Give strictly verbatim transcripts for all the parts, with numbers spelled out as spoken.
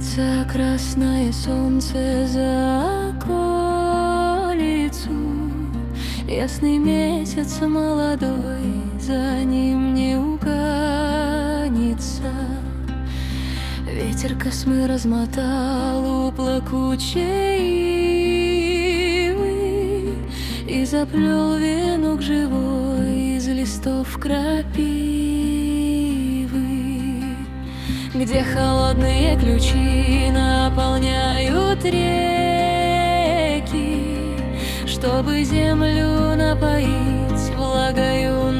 Садится красное солнце за околицу, ясный месяц молодой, за ним не угонится. Ветер космы размотал у плакучей ивы и заплел венок живой из листов крапивы, где холодные ключи наполняют реки, чтобы землю напоить влагою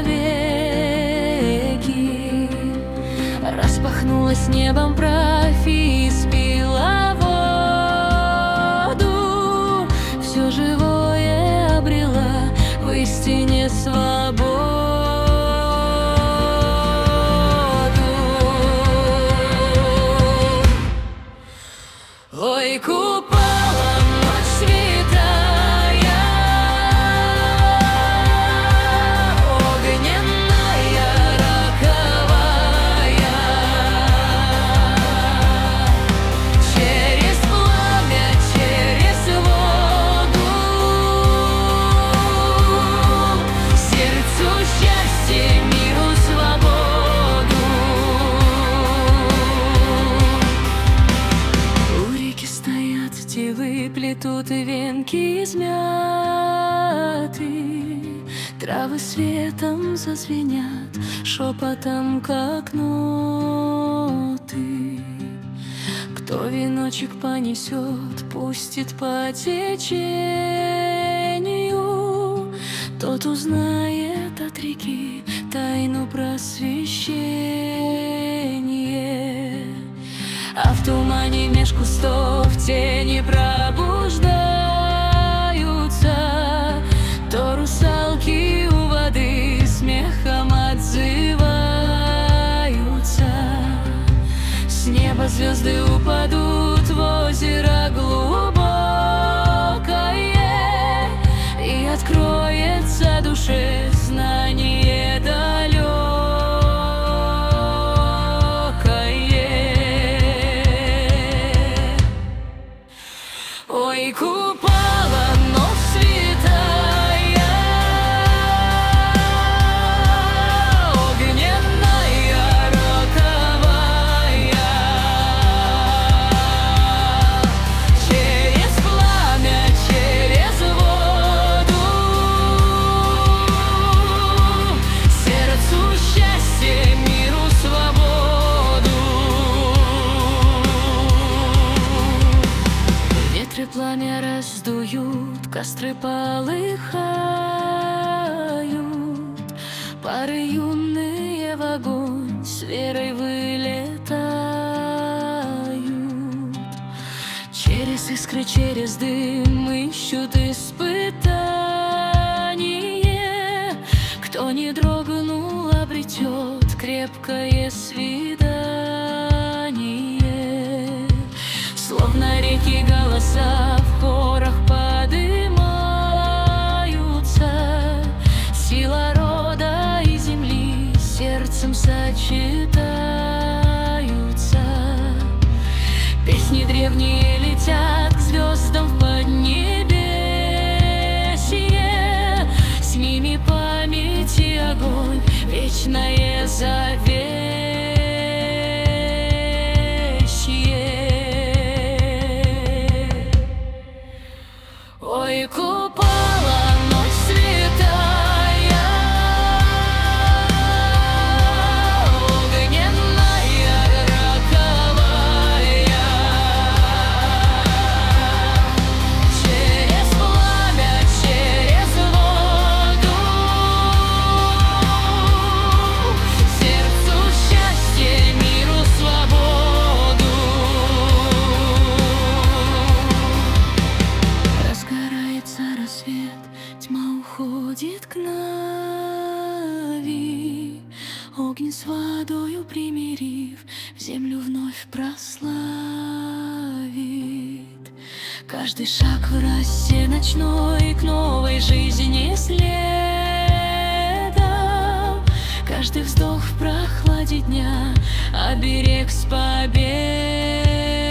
навеки. Распахнулась небом правь и испила воду, все живое обрела в истине свободу. Ой, купала ночь святая, огненная, роковая, через пламя, через воду, сердцу счастье, миру свободу. Девы плетут венки измяты, травы светом зазвенят, шепотом, как ноты. Кто веночек понесет, пустит по течению, тот узнает от реки тайну просвещения. А в тумане меж кустов тени пробуждаются, то русалки у воды смехом отзываются. С неба звезды упадут в озеро глубокое, и откроется душе знание далекое. Ой, купала ночь святая, огненная, роковая, через пламя, через воду, сердцу счастье, миру свободу. Ветры пламя раздуют, костры полыхают, пары юные в огонь с верой вылетают. Через искры, через дым ищут испытание, кто не дрогнул, обретет крепкое свидание. Словно реки голоса в хорах подымаются, сила рода и земли сердцем сочетаются. Песни древние летят к звездам в поднебесье, с ними память и огонь, вечное завет. Ой, купала ночь святая, огненная, роковая, через пламя, через воду, сердцу счастье, миру свободу. Рассвет, тьма уходит к Нави, огонь с водою примирив, в землю вновь прославит. Каждый шаг в росе ночной к новой жизни следом, каждый вздох в прохладе дня оберег с победой.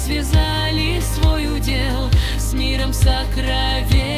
связали свой удел с миром сокровенным.